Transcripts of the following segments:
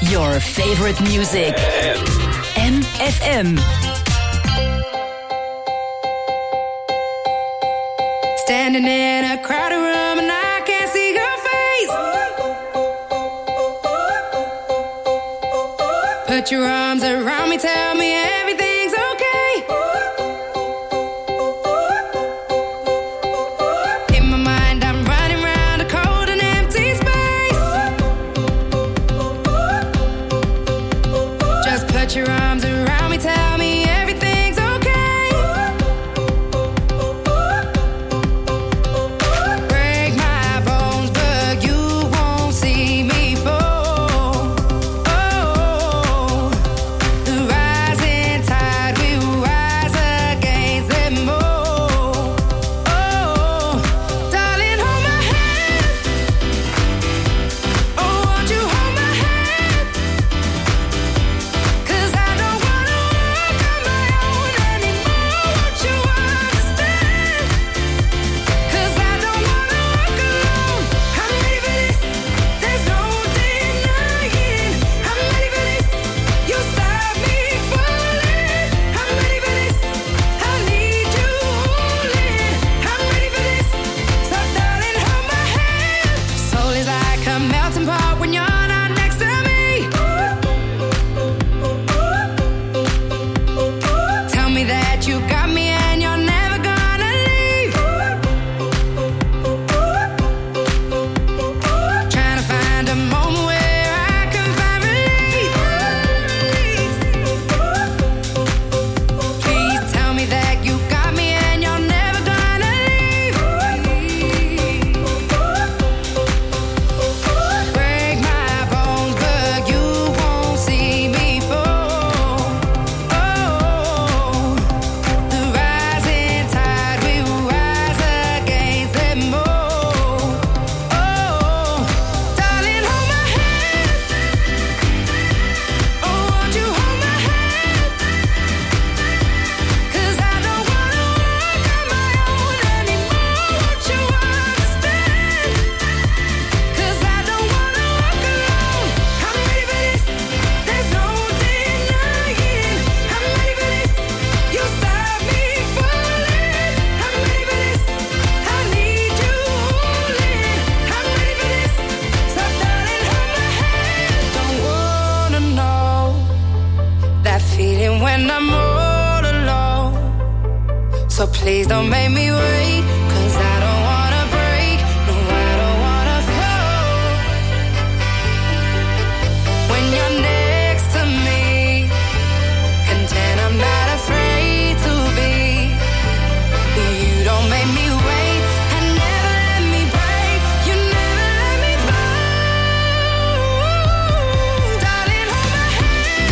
Your favorite music. MFM. Standing in a crowded room and I can't see your face. Put your arms around me, tell me everything's okay. In my mind I'm running round a cold and empty space. Just put your arms around me, tell me everything's okay. Break my bones, but you won't see me fall. Oh, the rising tide will rise against them all. Oh, darling, hold my hand. Oh, won't you hold my hand? 'Cause I don't wanna walk on my own anymore. Won't you understand? 'Cause I don't wanna walk alone. I'm ready for this. There's no denying. I'm ready for this. You stop me falling. I'm ready for this. I need you holding. I'm ready for this. So darling, hold my hand. Soul is like a melting pot when you're not next to me. Tell me that you got me and you're never gonna leave. Trying to find a moment where I can find relief. Please tell me that you got me and you're never gonna leave. Break my bones, but you won't see me fall. Oh, the rising tide will rise against them all. Oh, darling, hold my hand. Oh, won't you hold my hand? 'Cause I don't wanna walk on my own anymore. Won't you understand? 'Cause I don't wanna walk alone. I'm ready for this. There's no denying. I'm ready for this. You stop me falling. I'm ready for this. I need you holding. I'm ready for this. So darling, hold my hand. Don't wanna know that feeling when I'm all alone. So please don't make me wait, 'cause I don't wanna break. No, I don't wanna fall. When you're next to me, content I'm not afraid to be. You don't make me wait and never let me break. You never let me fall. Darling, hold my hand.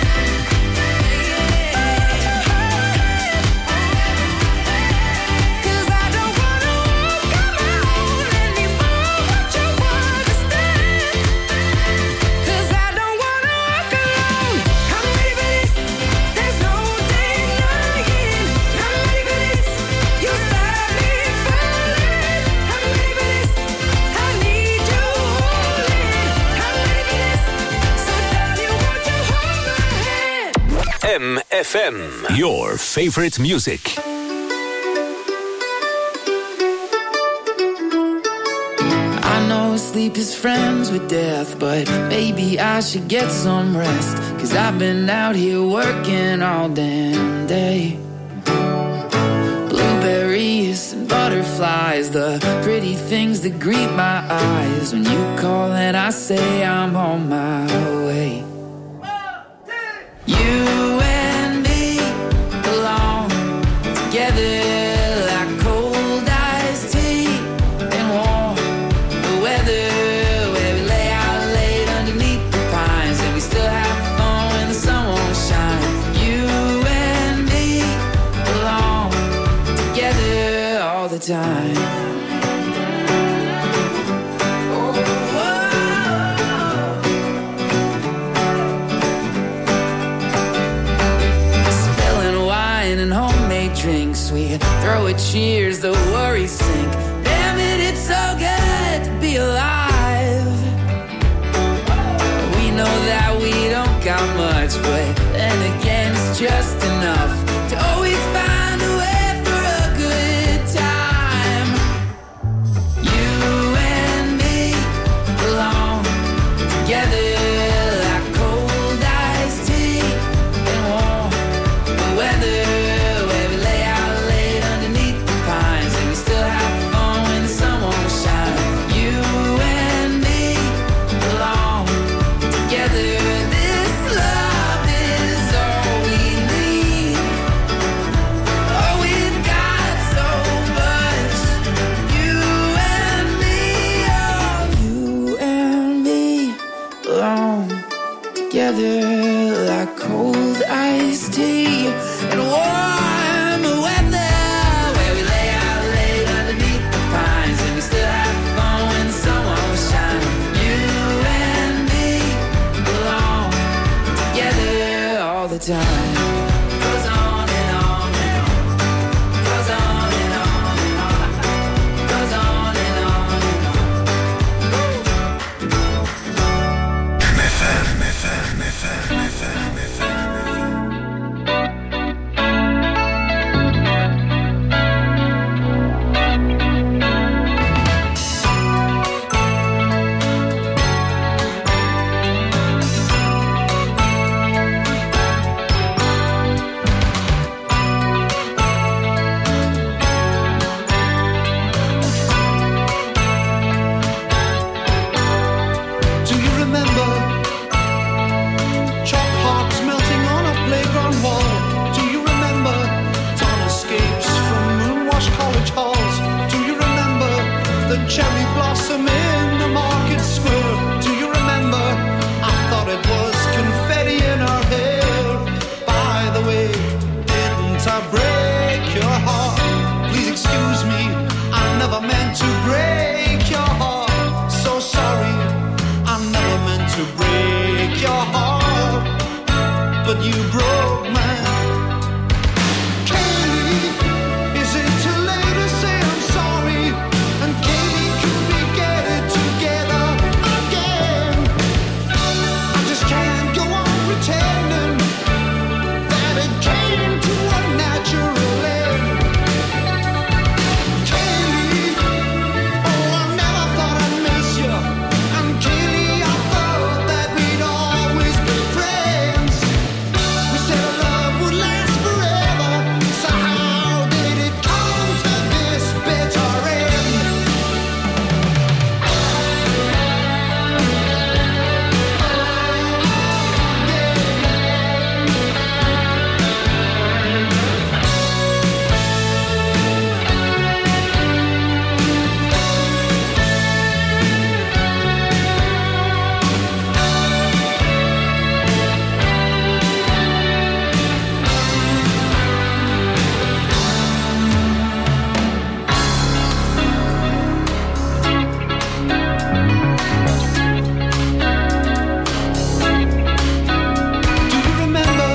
'Cause I don't wanna walk on my own anymore. Won't you understand? 'Cause I don't wanna walk alone. I'm ready for this. There's no denying. I'm ready for this. You stop me falling. I'm ready for this. I need you holding. I'm ready for this. So darling, won't you hold my hand? MFM. Your favorite music. I know sleep is friends with death, but maybe I should get some rest. 'Cause I've been out here working all damn day. Blueberries and butterflies, the pretty things that greet my eyes. When you call and I say I'm on my way. You and me belong together like cold iced tea and warm the weather, where we lay out late underneath the pines and we still have fun when the sun won't shine. You and me belong together all the time. Spilling wine and homemade drinks, we throw a cheers, the worries sink. Damn it, it's so good to be alive. We know that just enough to always find a way for a good time. You and me belong together like cold iced tea and warm weather, where we lay out late underneath the pines and we still have fun when the sun won't shine. You and me belong together. This love is all we need. Oh, we've got so much. You and me, oh, you and me belong together like cold iced tea and warm weather, where we lay out late underneath the pines and we still have fun when the sun won't shine. You and me belong together all the time. Goes on and on and on. Goes on and on and on. Goes on and on and on. Do you remember chalk hearts melting on a playground wall? Do you remember dawn escapes from moonwashed college halls? Do you remember the cherry blossom in the market square? Do you remember I thought it was confetti in our hair? By the way, didn't I break your heart? Please excuse me, I never meant to break your heart. So sorry, I never meant to break your heart, but you broke mine. Kaylee, is it too late to say I'm sorry? And Kaylee, could we get it together again? I just can't go on pretending that it came to a natural end. Kaylee, oh, I never thought I'd miss you. And Kaylee, I thought that we'd always be friends. We said our love would last forever. So how did it come to this bitter end? Do you remember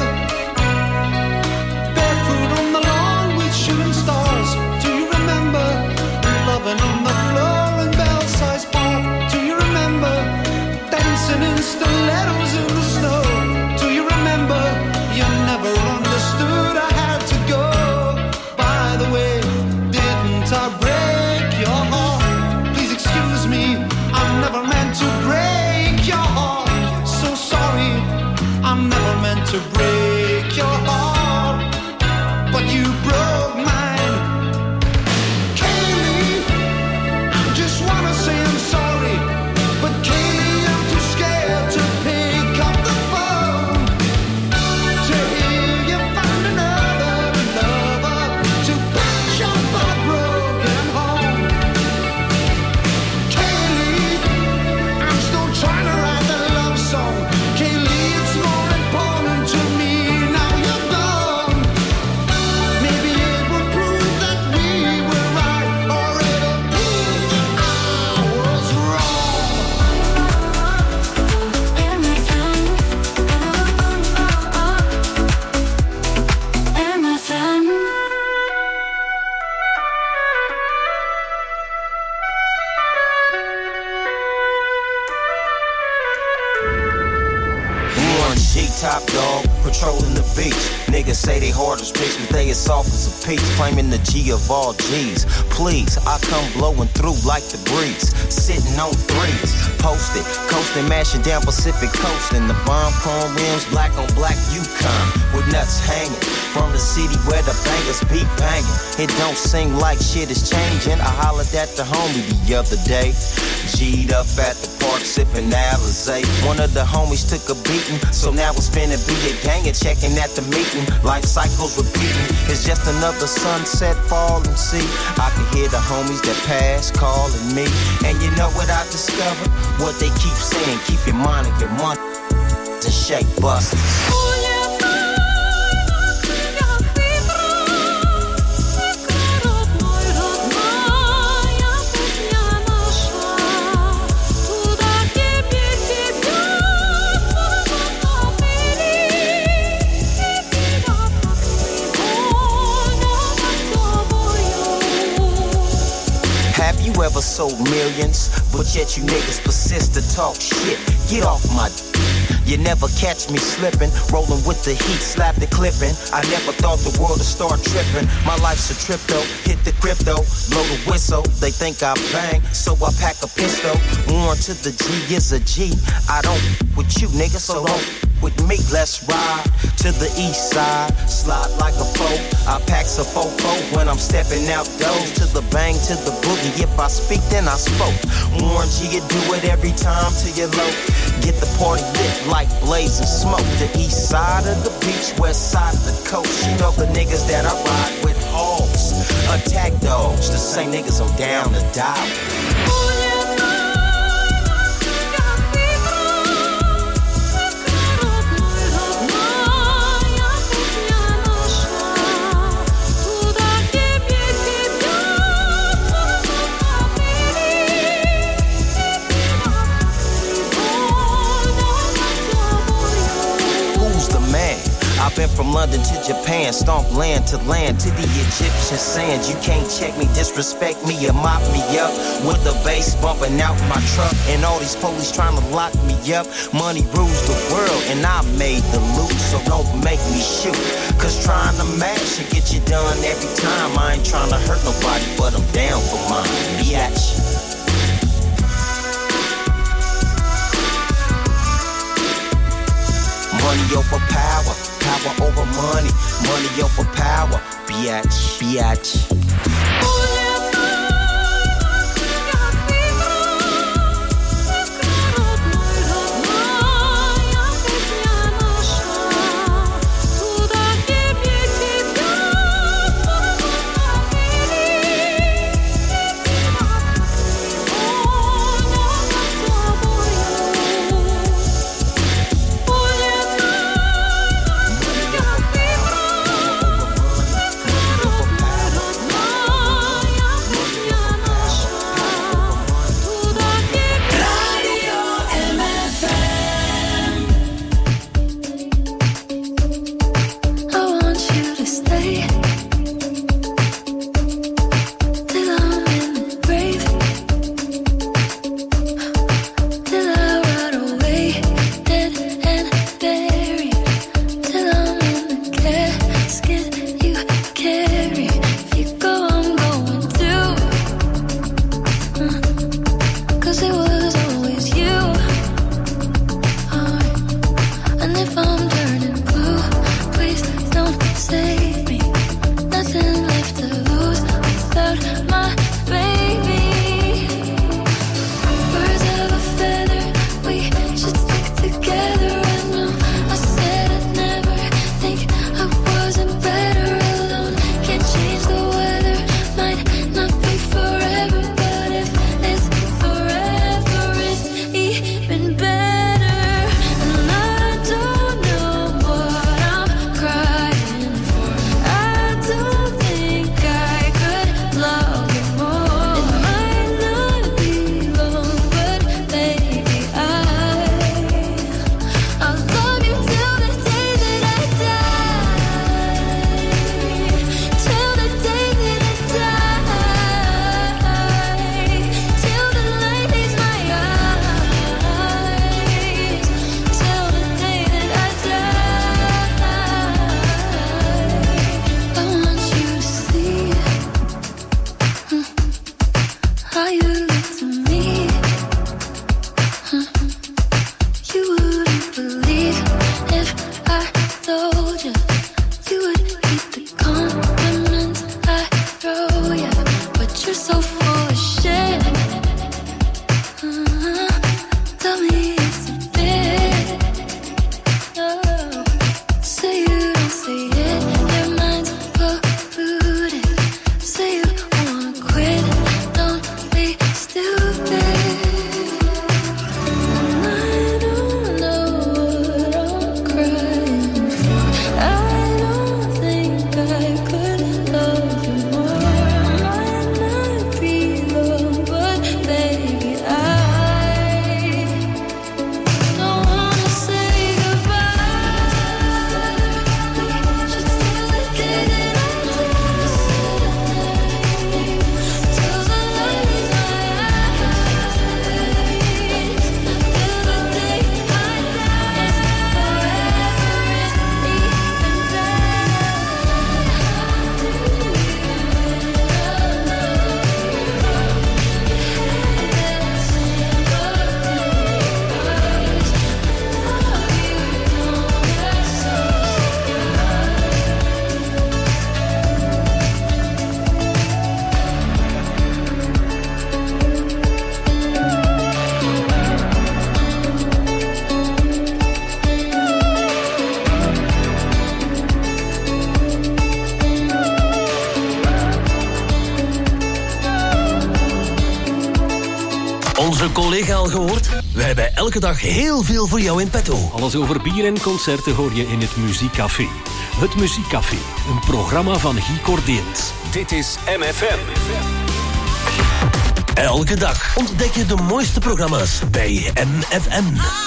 barefoot on the lawn with shooting stars? Do you remember loving on the floor in Belsize Park? Do you remember dancing in stilettos in the snow? Do you remember you never understood I had to go? By the way, didn't I break your heart? Please excuse me, I never meant to break your heart. So sorry, I never meant to break your heart, but you broke mine. Kaylee, I just wanna say I'm sorry, but Kaylee, I'm too scared to pick up the phone. To hear you find another lover to patch up our broken home. Kaylee, I'm still trying to write the love song. Kaylee, it's more important to me now you're gone. Maybe it will prove that we were right, or it'll prove that I was wrong. Top dog, patrolling the beach. Niggas say they hard as bricks, but they as soft as a peach. Claiming the G of all G's. Please, I come blowing through like the breeze. Sitting on threes, posted, coasting, mashing down Pacific Coast. And the bomb chrome rims, black on black Yukon, with nuts hanging. From the city where the bangers be banging. It don't seem like shit is changing. I hollered at the homie the other day. G'd up at the park, sipping Alizé. One of the homies took a beating, so now it's finna be a gang and checking at the meeting. Life cycles repeating. It's just another sunset, fall and see. I can hear the homies that pass calling me. And you know what I discovered? What they keep saying, keep your mind and your money to shake busters. Ever sold millions, but yet you niggas persist to talk shit. Get off my You never catch me slipping, rolling with the heat, slap the clipping. I never thought the world would start tripping. My life's a trip though, hit the crypto, blow the whistle. They think I bang, so I pack a pistol. Warn to the G is a G. I don't with you niggas, so don't with me. Let's ride to the east side, slide like a foe. I packs a fofo when I'm stepping out doors. To the bang, to the boogie. If I speak, then I spoke. Warn G, you do it every time till you're low. Get the party lit like blazing smoke. The east side of the beach, west side of the coast. You know the niggas that I ride with hogs, attack dogs. The same niggas I'm down to die with. I've been from London to Japan, stomp land to land to the Egyptian sands. You can't check me, disrespect me, or mop me up with the bass bumping out my truck. And all these police trying to lock me up. Money rules the world and I made the loot, so don't make me shoot. Cause trying to match it get you done every time. I ain't trying to hurt nobody, but I'm down for mine. Biatch. Money over power, power over money, money over power, biatch, biatch. onze collega al gehoord? Wij hebben elke dag heel veel voor jou in petto. Alles over bier en concerten hoor je in het Muziekcafé. Het Muziekcafé, een programma van Guy Cordeens. Dit is MFM. Elke dag ontdek je de mooiste programma's bij MFM.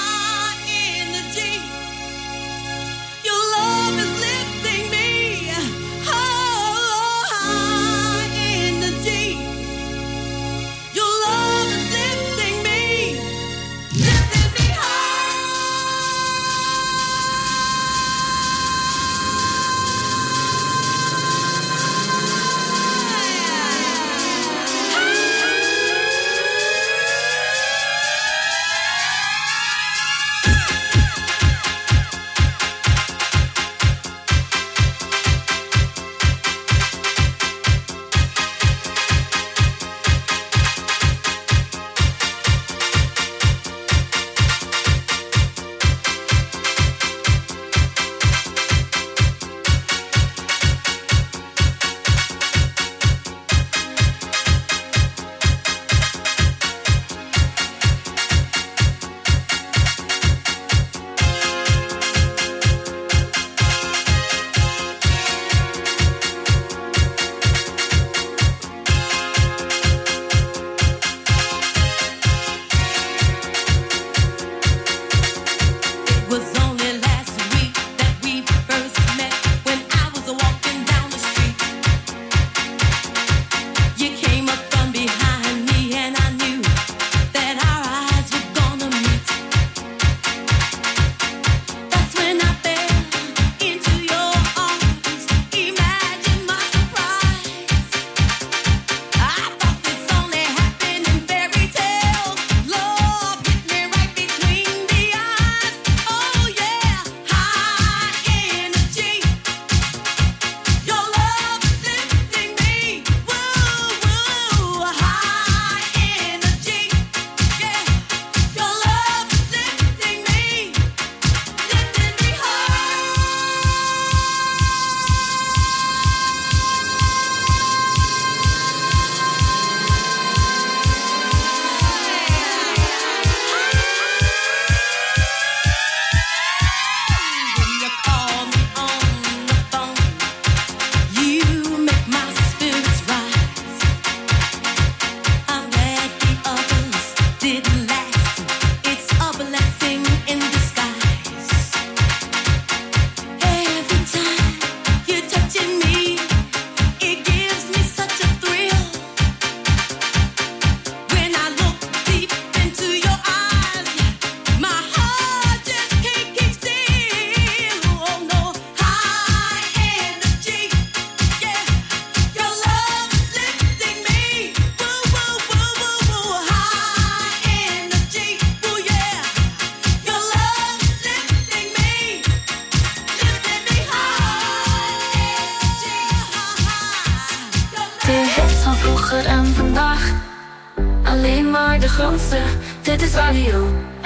Dit is radio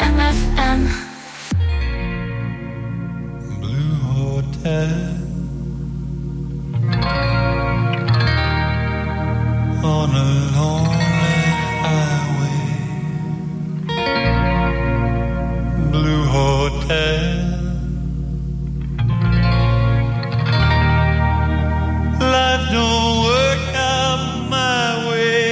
MFM. Blue Hotel on a lonely highway. Blue Hotel. Life don't work out my way.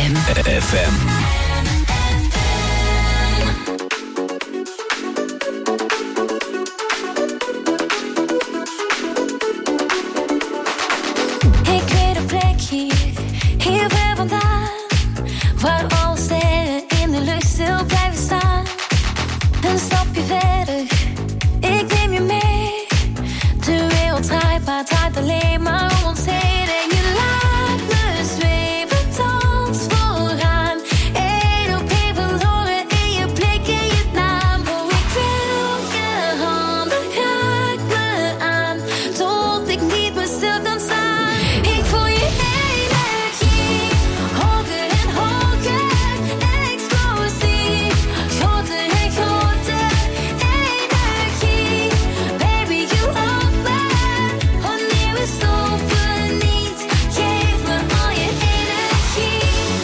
FM. Ik weet een plek hier ver vandaan, waar alle sterren in de lucht stil blijven staan. Een stapje verder, ik neem je mee. De wereld draait, maar het draait alleen maar om ons heen. En je laat me zweven, dans vooraan. Eén op één verloren in je blik en je naam. Oh, ik wil je handen, raak me aan, tot ik niet meer stil kan staan. Ik voel je energie, hoger en hoger, explosief, groter en groter, energie. Baby, you love me, wanneer we stoppen niet. Geef me al je energie,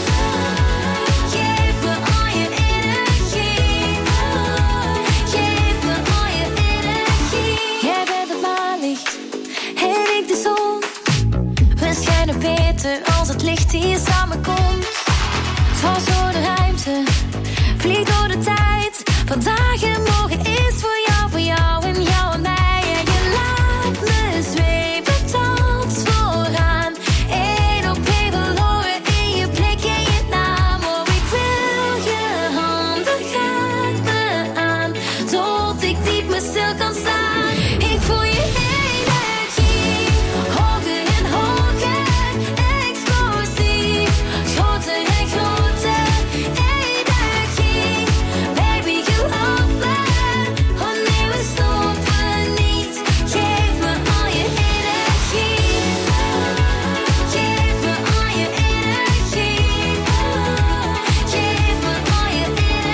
geef me al je energie, geef me al je energie. Jij bent het maanlicht en ik de zon. We schijnen beter als het licht hier samenkomt. Dwars door de ruimte, vlieg door de tijd. Vandaag en morgen is voor jou en jou en mij. En je laat me zweven, dans vooraan. Eén op één verloren in je blik en je naam. Oh, ik wil je handen, raak me aan, tot ik niet meer stil kan staan. Ik voel je energie, hoger en hoger, explosief, groter en groter, energie. Baby, you love me, wanneer we stoppen niet. Geef me al je energie, geef me al je energie, geef me al je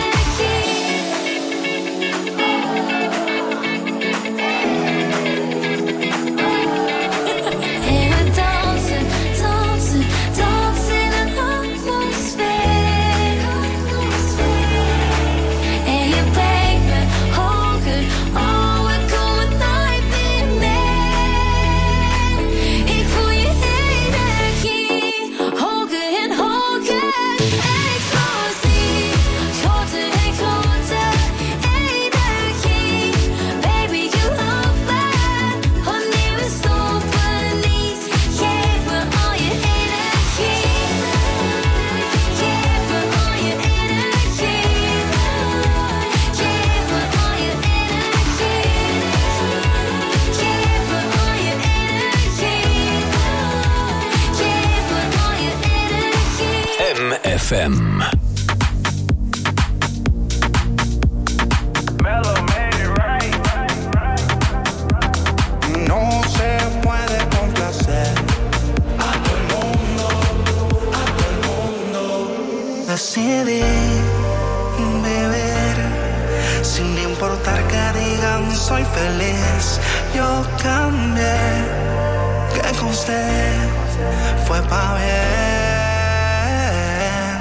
energie. En we dansen, dansen, dansen in een atmosfeer. En je brengt me hoger, oh, we komen nooit meer neer. Ik voel je energie, hoger en hoger, explosief, groter en groter, energie. Baby, you love me, wanneer we stoppen niet. Geef me al je energie, geef me al je energie, geef me al je energie, geef me al je energie, geef me al je energie. MFM. No se puede complacer a todo el mundo, a todo el mundo. Decidí vivir sin importar que digan soy feliz. Yo cambié, que con usted fue pa' bien.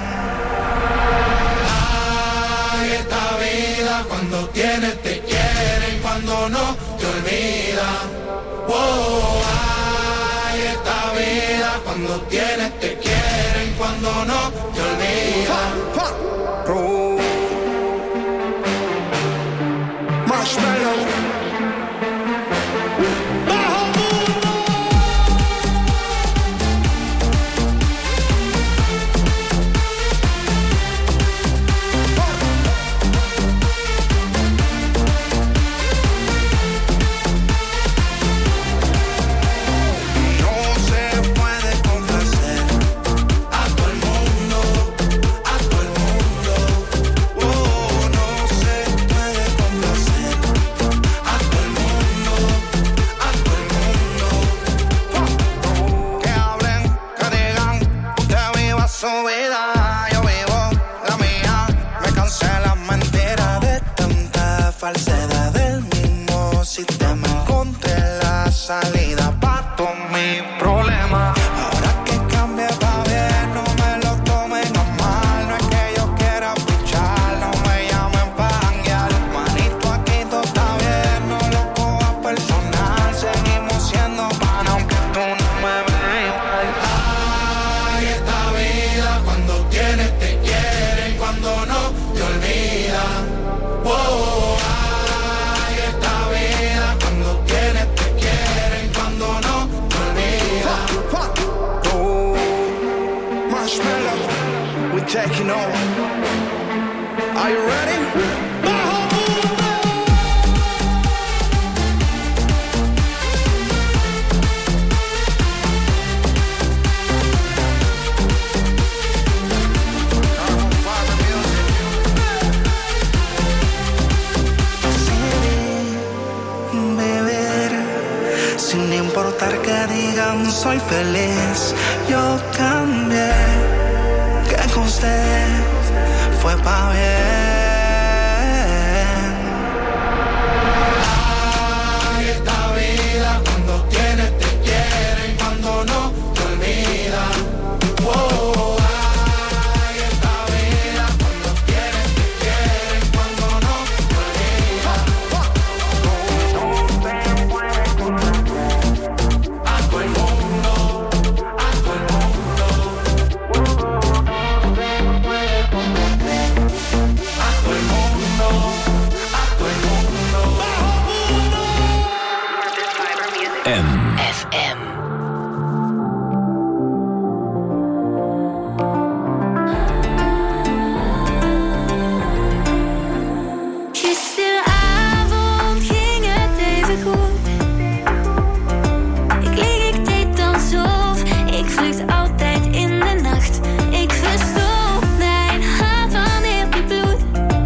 Ay, esta vida cuando tienes te quieren, cuando no te olvidan. Oh, ay, esta vida cuando tienes te quieren, cuando no te olvidan. Marshmallow. No se puede complacer taking over. Are you ready? Sin importar que digan soy feliz, yo cambié, que con usted fue pa' bien. Ay, esta vida cuando tienes te quieren, cuando no te olvidan. Oh, ay, esta vida cuando tienes te quieren, cuando no te olvidan. FM. Gisteravond ging het even goed. Ik deed alsof ik vlucht altijd in de nacht. Ik verstop mijn hart wanneer het bloedt.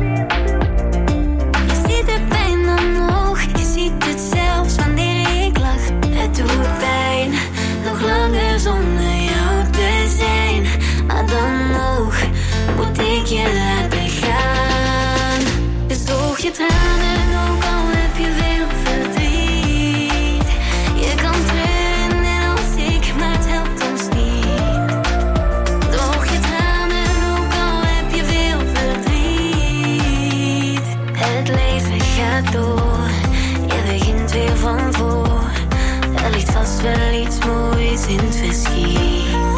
Je ziet de pijn dan nog, je ziet het zelfs wanneer ik lach. Het doet pijn, nog langer zonder jou te zijn. Maar dan nog moet ik je laten gaan. Dus droog je tranen, ook al heb je veel verdriet. Je kan treuren net als ik, maar het helpt ons niet. Droog je tranen, ook al heb je veel verdriet. Het leven gaat door, je begint weer van voor. Er ligt vast wel iets moois in het verschiet.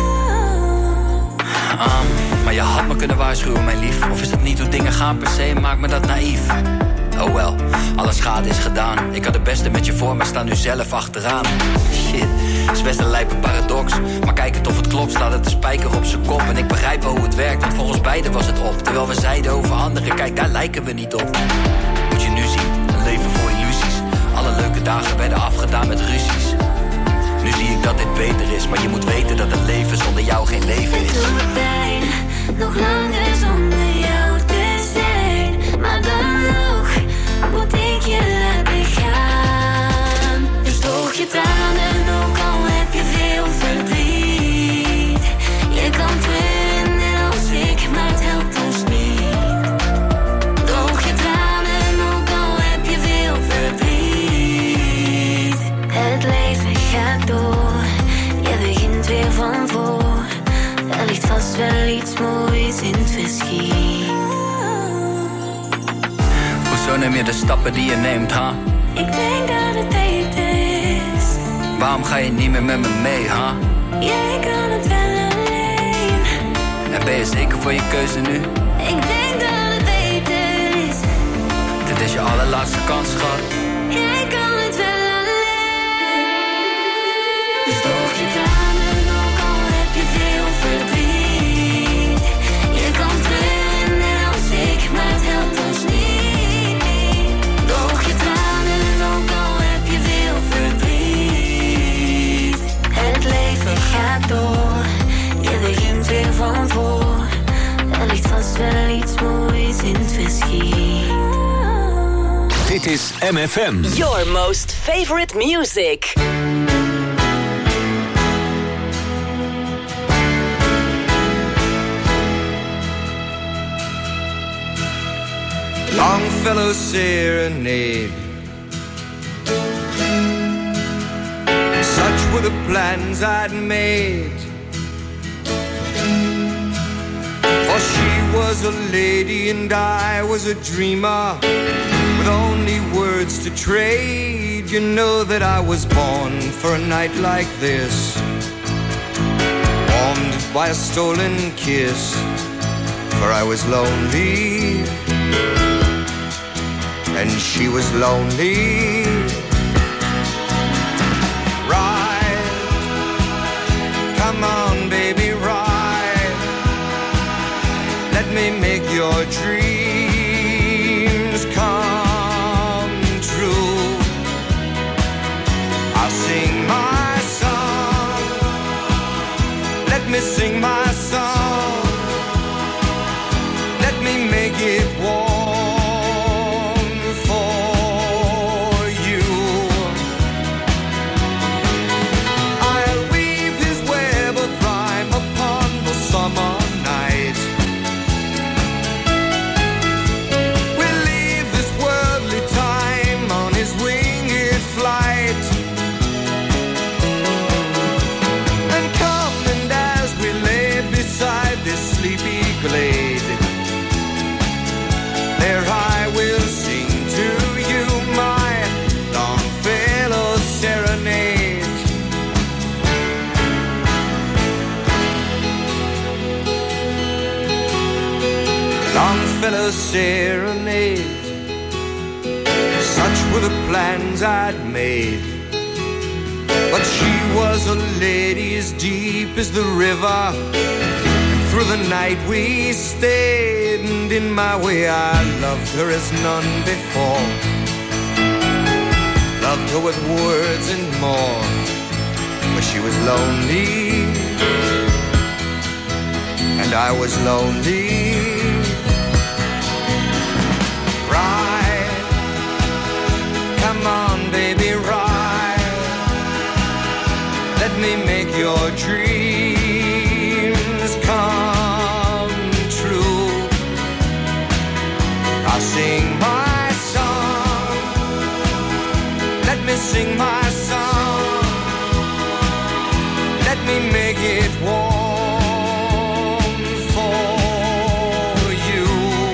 Maar je had me kunnen waarschuwen, mijn lief. Of is het niet hoe dingen gaan per se, maakt me dat naïef. Oh wel, alle schade is gedaan. Ik had het beste met je voor, maar sta nu zelf achteraan. Shit, is best een lijpe paradox. Maar kijk het of het klopt, staat het de spijker op zijn kop. En ik begrijp wel hoe het werkt, want volgens beiden was het op. Terwijl we zeiden over anderen, kijk daar lijken we niet op. Moet je nu zien, een leven vol illusies. Alle leuke dagen werden afgedaan met ruzies. Nu zie ik dat dit beter is, maar je moet weten dat een leven zonder jou geen leven is. Het doet pijn, nog langer zonder jou te zijn. Maar dan nog moet ik je laten gaan. Dus droog je tranen, ook al heb je veel verdriet. Je kan treuren net als ik, maar het helpt ons niet. Droog je tranen, ook al heb je veel verdriet. Het leven gaat door, je begint weer van voor. Er ligt vast wel iets moois in het verschiet. Hoezo neem je de stappen die je neemt, ha? Ik denk dat het beter is. Waarom ga je niet meer met me mee, ha? Jij kan het wel alleen. En ben je zeker voor je keuze nu? Ik denk dat het beter is. Dit is je allerlaatste kans, schat. Jij kan het wel alleen. Dus droog je tranen, ook al heb je veel verdriet. Je kan treuren net als ik, maar het helpt ons niet. Droog je tranen, ook al heb je veel verdriet. Het leven gaat door, je begint weer van voor. Er ligt vast wel iets moois in het verschiet. Dit is MFM. Your most favorite music. Longfellow serenade. Such were the plans I'd made. For she was a lady and I was a dreamer, with only words to trade. You know that I was born for a night like this, warmed by a stolen kiss. For I was lonely and she was lonely. Ride, come on baby, ride. Let me make your dreams come true. I'll sing my song. Let me sing my song. Let me make it warm for you. I'll weave his web of rhyme upon the summer night. We'll leave this worldly time on his winged flight. And come, and as we lay beside this sleepy glade, there I will sing to you my Longfellow serenade. Longfellow serenade. Such were the plans I'd made, but she was a lady as deep as the river. Through the night we stayed, and in my way I loved her as none before. Loved her with words and more, for she was lonely, and I was lonely. Ride, come on baby, ride. Let me make your dreams come true. I'll sing my song. Let me sing my song. Let me make it warm for you.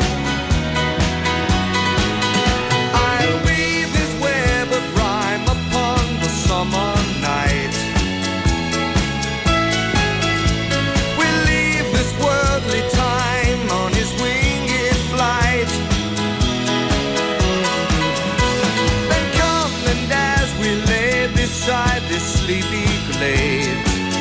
I'll weave this web of rhyme upon the summer night. We'll leave this worldly time on his winged flight. Then come, and as we lay beside this sleepy glade,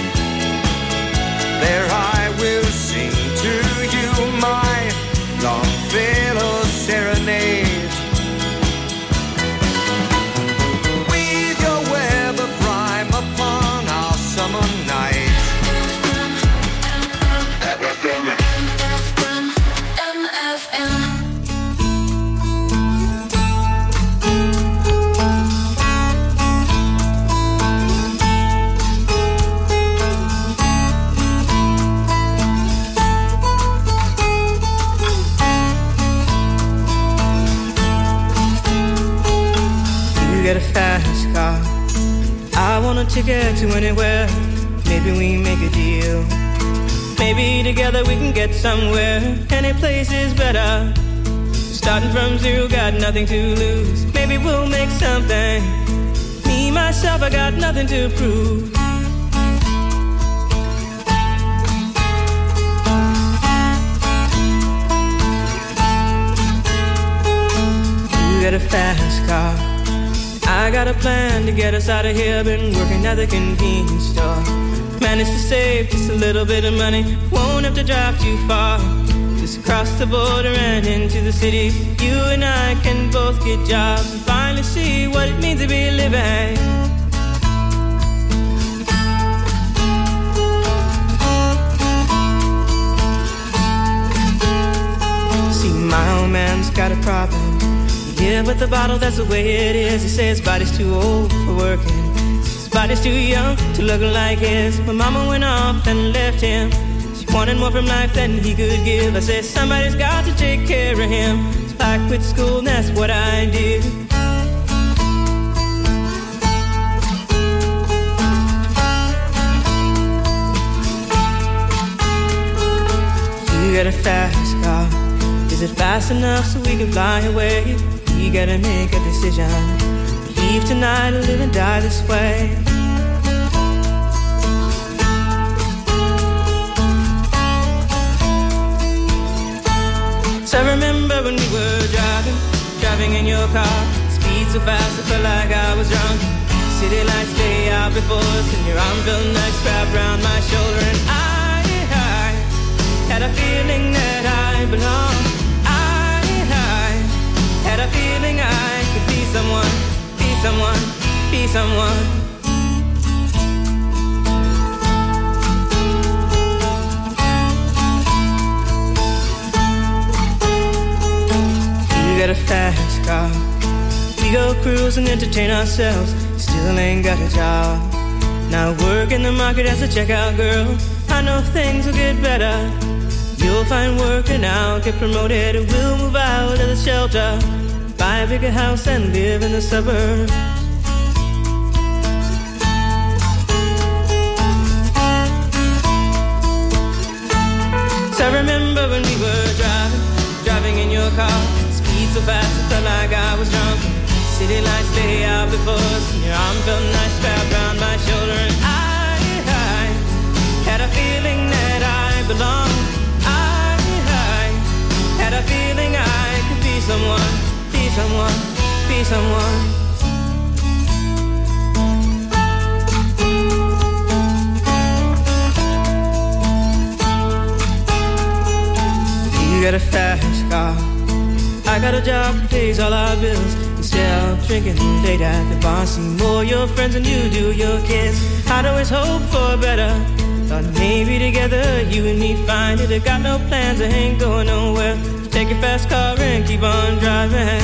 there I will sing to you my Longfellow serenade. Weave your web of rhyme upon our summer night. You get a fast car, I want a ticket to anywhere. Maybe we make a deal. Maybe together we can get somewhere. Any place is better. Starting from zero, got nothing to lose. Maybe we'll make something. Me, myself, I got nothing to prove. You get a fast car, I got a plan to get us out of here. Been working at the convenience store. Managed to save just a little bit of money. Won't have to drive too far. Just cross the border and into the city. You and I can both get jobs and finally see what it means to be living. See, my old man's got a problem. Yeah, with the bottle, that's the way it is. He says his body's too old for working. His body's too young to look like his. My mama went off and left him. She wanted more from life than he could give. I said somebody's got to take care of him. So I quit school and that's what I did. You got a fast car. Is it fast enough so we can fly away? We gotta make a decision. Leave tonight or live and die this way. So I remember when we were driving in your car. Speed so fast I felt like I was drunk. City lights lay out before us, and your arm felt nice wrapped around my shoulder. And I had a feeling that I I belong. I had a feeling I could be someone, be someone, be someone. You got a fast car. We go cruise and entertain ourselves. Still ain't got a job. Now work in the market as a checkout girl. I know things will get better. You'll find work and I'll get promoted. We'll move out of the shelter, buy a bigger house and live in the suburbs. So I remember when we were driving in your car. Speed so fast it felt like I was drunk. City lights lay out before us, and your arm felt nice wrapped around my shoulder. And I had a feeling that I belonged. I had a feeling I could be someone, be someone, be someone. You got a fast car. I got a job that pays all our bills. Instead of drinking late at the bar, see more your friends than you do your kids. I'd always hope for better. Thought maybe together you and me find it. I got no plans, I ain't going nowhere. So take your fast car and keep on driving.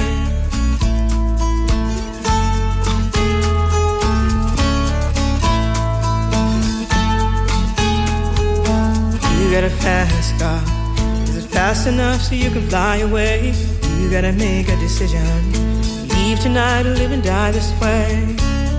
You got a fast car. Is it fast enough so you can fly away? You gotta make a decision. Leave tonight or live and die this way.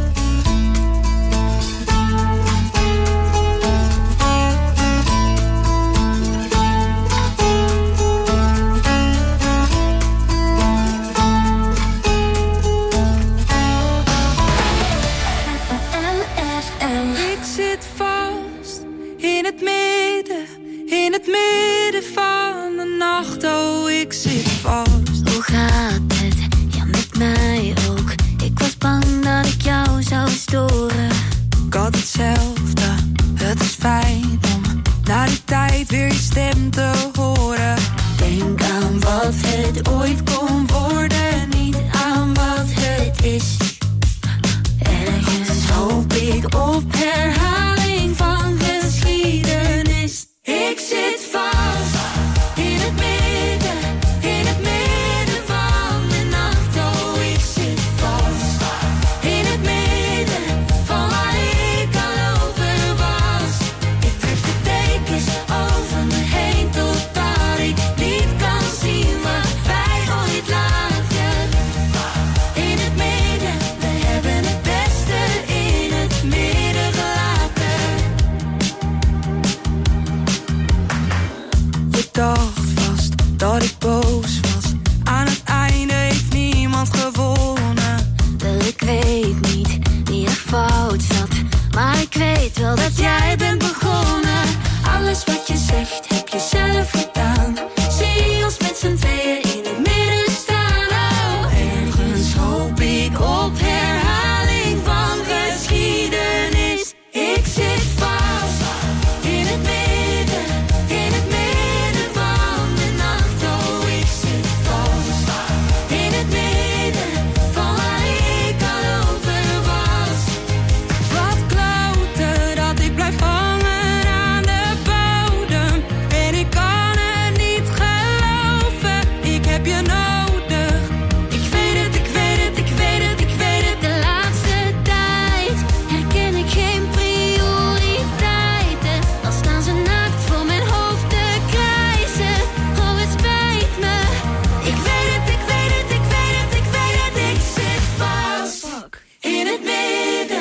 Ik zit vast in het midden van de nacht. Oh, ik zit vast. Hoe gaat het? Ja, met mij ook. Ik was bang dat ik jou zou storen. Ik had hetzelfde. Het is fijn om na die tijd weer je stem te horen. Denk aan wat het ooit kon worden, niet aan wat het is. Ergens hoop ik op herhaling van geschiedenis. Ik zit vast in het midden van de nacht. Oh, ik zit vast in het midden van waar ik al over was. Ik trek de dekens over me heen totdat ik niet kan zien wat wij ooit lagen. In het midden, we hebben het beste in het midden gelaten. Je dacht vast dat ik boos was. Aan het einde heeft niemand gewonnen. Wel, ik weet niet wie er fout zat, maar ik weet wel dat jij bent begonnen. Alles wat je zegt heb je zelf gedaan. Zie ons met z'n tweeën in het midden staan. Oh, ergens hoop ik op herhaling van geschiedenis. Ik zit vast in het midden van de nacht. Oh, ik zit vast in het midden van waar ik al over was. Wat kloten dat ik blijf hangen aan de bodem. En ik kan het niet geloven, ik heb je nodig. Ik weet het, ik weet het, ik weet het, ik weet het. De laatste tijd herken ik geen prioriteiten. Al staan ze naakt voor mijn hoofd te krijzen. Oh, het spijt me. Ik weet het, ik weet het, ik weet het, ik weet het. Ik zit vast in het midden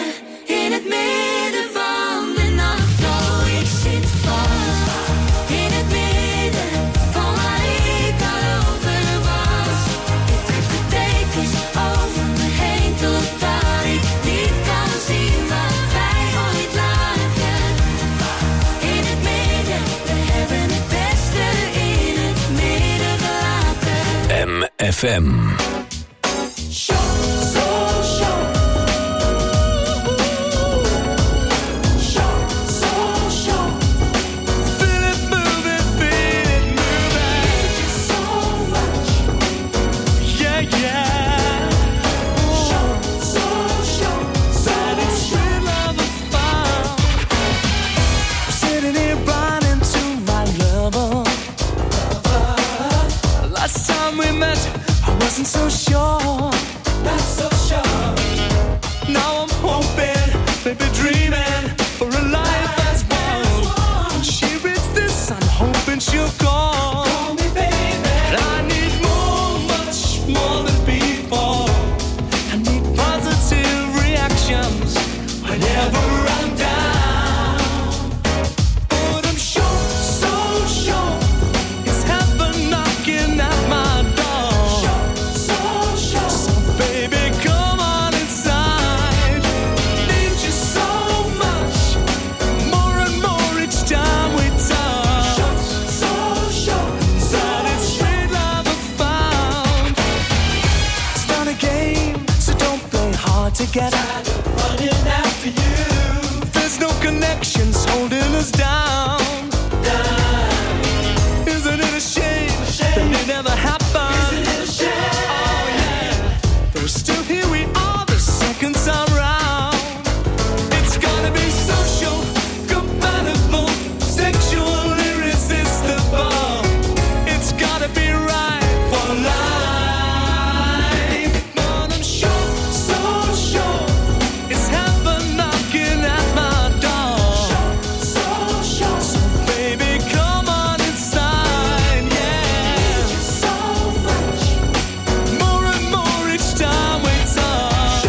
van de nacht. Oh, ik zit vast in het midden van waar ik al over was. Ik trek de dekens over me heen totdat ik niet kan zien wat wij ooit lagen. In het midden, we hebben het beste in het midden gelaten. MFM. time we met, I wasn't so sure. Not so sure. Now I'm hoping, maybe dreaming for a life as one. When she reads this, I'm hoping she'll call. Call me, baby. I need more, much more than before. I need positive reactions whenever I'm down. But I'm sure, so sure, it's heaven knocking at my door. So baby, come on inside. Need you so much, more and more each time we talk. That it's sweet love I found. It's not a game, so don't play hard to get. Running after you. There's no connections holding us down. Isn't it a shame that it never happened? Isn't it a shame? Oh yeah. Though still here we are the second time round. It's gotta be social, compatible, sexual, irresistible. It's gotta be right for life. But I'm sure, so sure, it's heaven knocking at my door. So baby, come on inside, yeah. More and more each time we talk.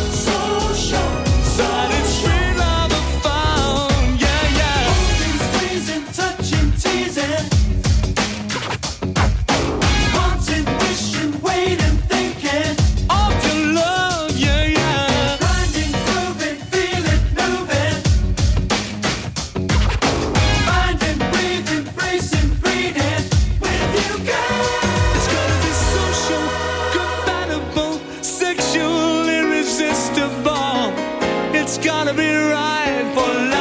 That it's sweet love I found, yeah, yeah. Holding, squeezing, touching, teasing. Wanting, wishing, waiting, thinking of your love, yeah, yeah. Grinding, proving, feeling, moving. Finding, breathing, bracing, breathing with you, girl. It's gonna be social, compatible, sexual, irresistible. It's gotta be right for life.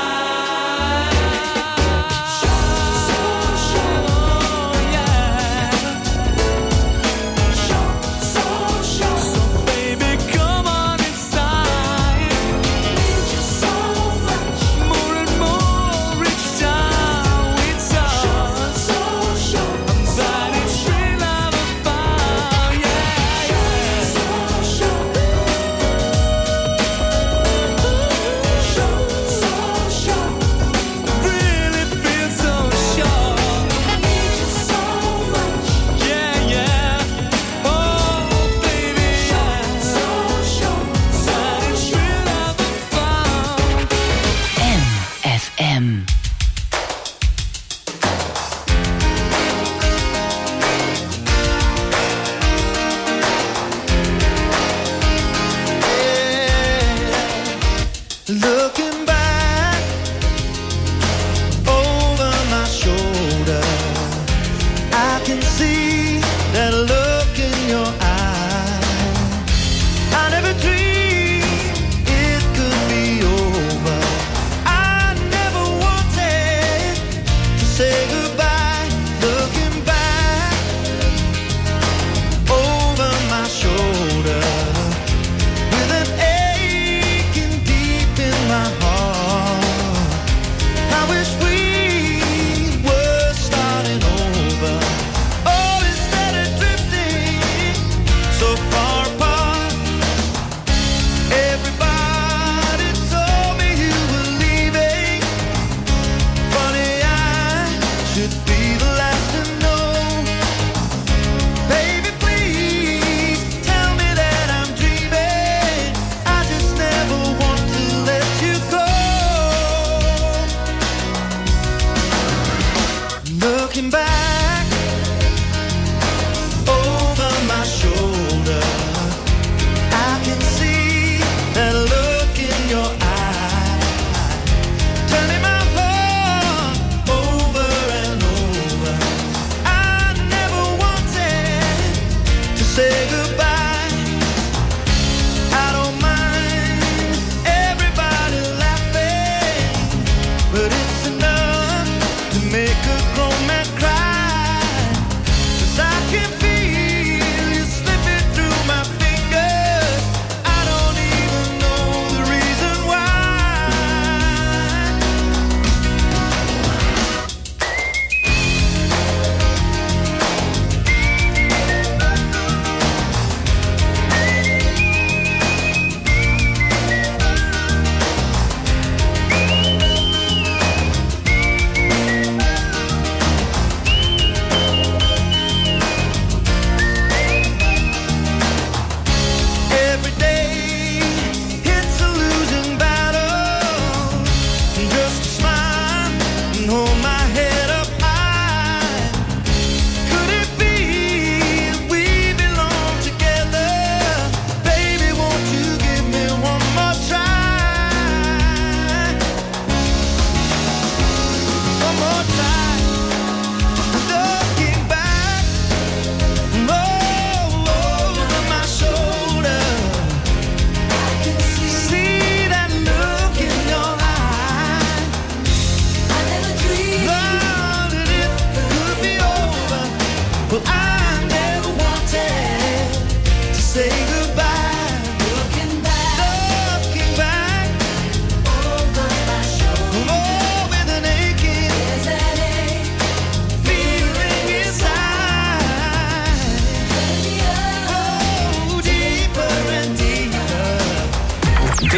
So baby, come on inside. More and more each time we talk. That it's sweet love I found, yeah, yeah. Really feel so sure. Yeah, yeah. Oh, baby, yeah. That it's sweet love I found. FM. Looking back over my shoulder, I can see that look in your eye. I never dreamed it could be over. I never wanted to say goodbye. Looking back over my shoulder, with an aching deep in my heart. I wish we were starting over. Oh,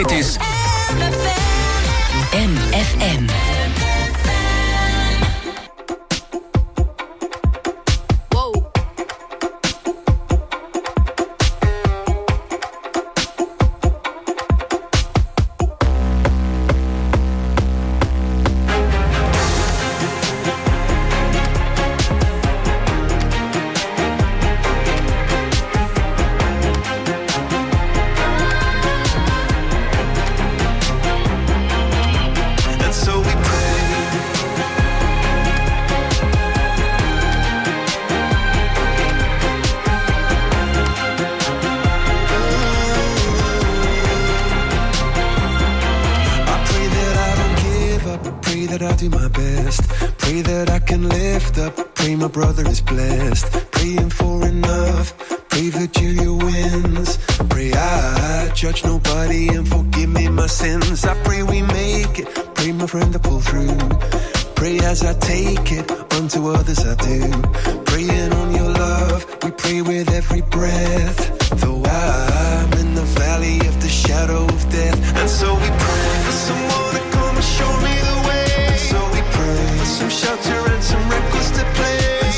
Dit is MFM. Brother is blessed, praying for enough. Pray Virgilia wins. Pray I judge nobody and forgive me my sins. I pray we make it. Pray my friend to pull through. Pray as I take it, unto others I do. Praying on your love, we pray with every breath. Though I'm in the valley of the shadow of death, and so we pray for someone to come and show me the way. And so we pray for some shelter and some records to play.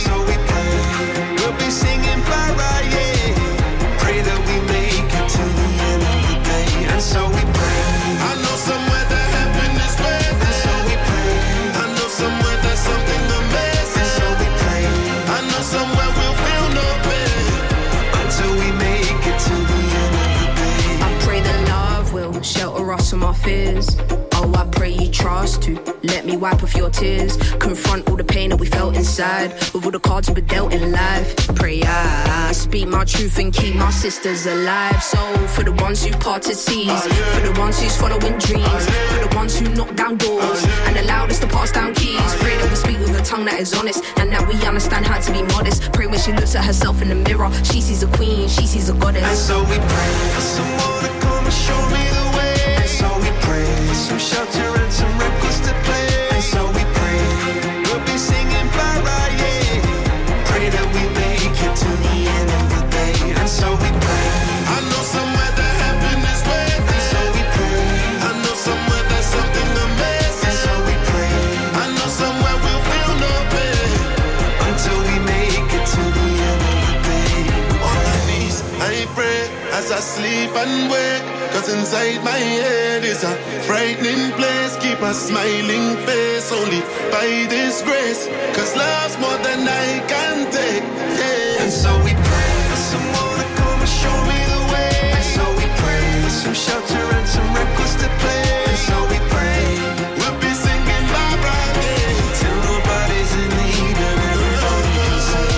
From our fears. Oh, I pray you trust to let me wipe off your tears. Confront all the pain that we felt inside, with all the cards we were dealt in life. Pray I speak my truth and keep my sisters alive. So for the ones who parted seas, for the ones who's following dreams, for the ones who knock down doors and allowed us to pass down keys. Pray that we speak with a tongue that is honest, and that we understand how to be modest. Pray when she looks at herself in the mirror, she sees a queen, she sees a goddess. And so we pray for someone to come and show me the way. So we pray for some shelter and some records to play. And so we pray we'll be singing bye-bye, yeah. Pray that we make it to the end of the day. And so we pray. I know somewhere that heaven is waiting. And so we pray. I know somewhere there's something amazing. And so we pray. I know somewhere we'll feel no pain until we make it to the end of the day. On my knees, I pray as I sleep and wake. 'Cause inside my head is a frightening place. Keep a smiling face only by this grace. 'Cause love's more than I can take, yeah. And so we pray for someone to come and show me the way. And so we pray for some shelter and some records to play. And so we pray we'll be singing bye-bye, yeah, till nobody's in need and everybody can sing.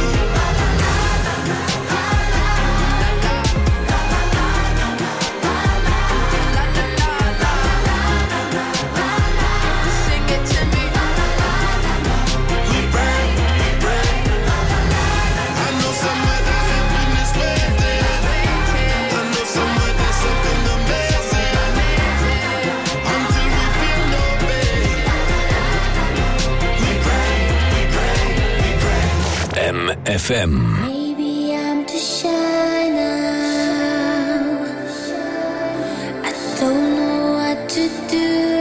MFM. Maybe I'm too shy now. I don't know what to do.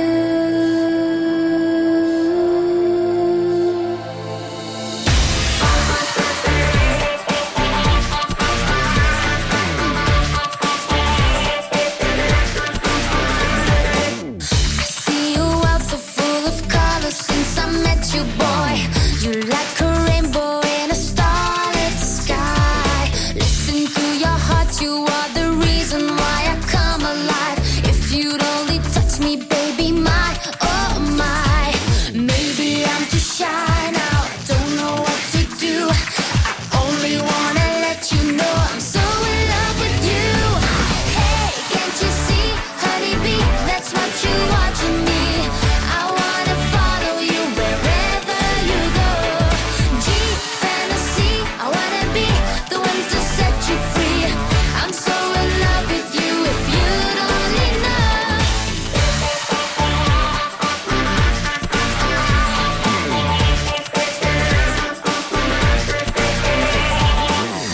I see your world so full of colors since I met you, boy. You like a rainbow in a starlit sky. Listen to your heart, you are the reason why I come alive. If you'd only touch me, baby, my, oh my. Maybe I'm too shy now, I don't know what to do. I only wanna let you know I'm so in love with you. Hey, can't you see, honeybee, that's what you are to me. I wanna follow you wherever you go. G, fantasy, I wanna be the one to set you free. I'm so in love with you, if you'd only know.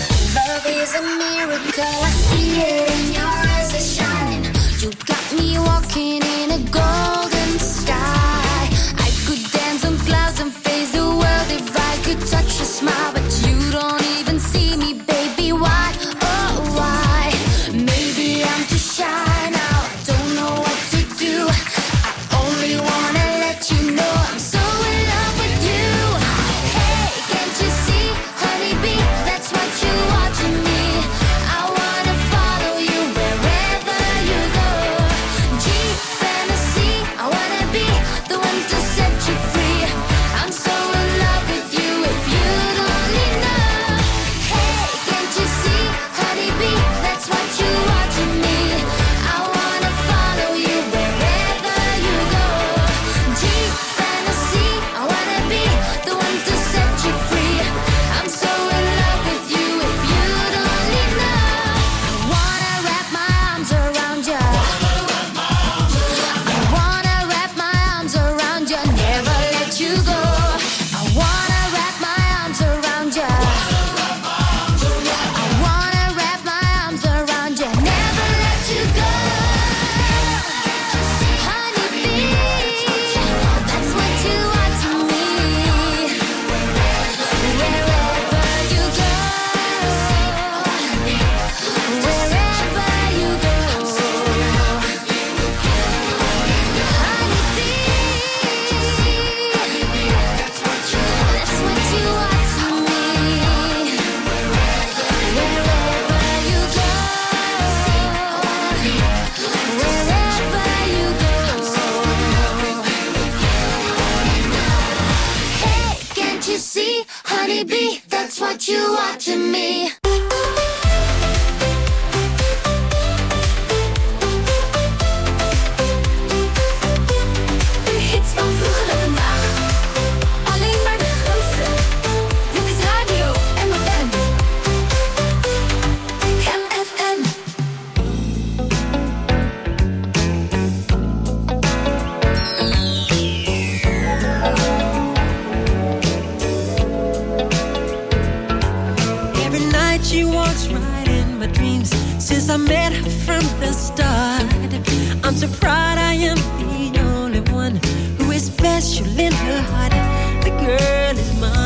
Love is a miracle, I see it in your eyes are shining. You got me Honeybee, that's what you are to me. De hits van vroeger en vandaag. Alleen maar de grootste. Dit is Radio MFM. MFM. She walks right in my dreams since I met her from the start. I'm so proud I am the only one who is special in her heart. The girl is mine.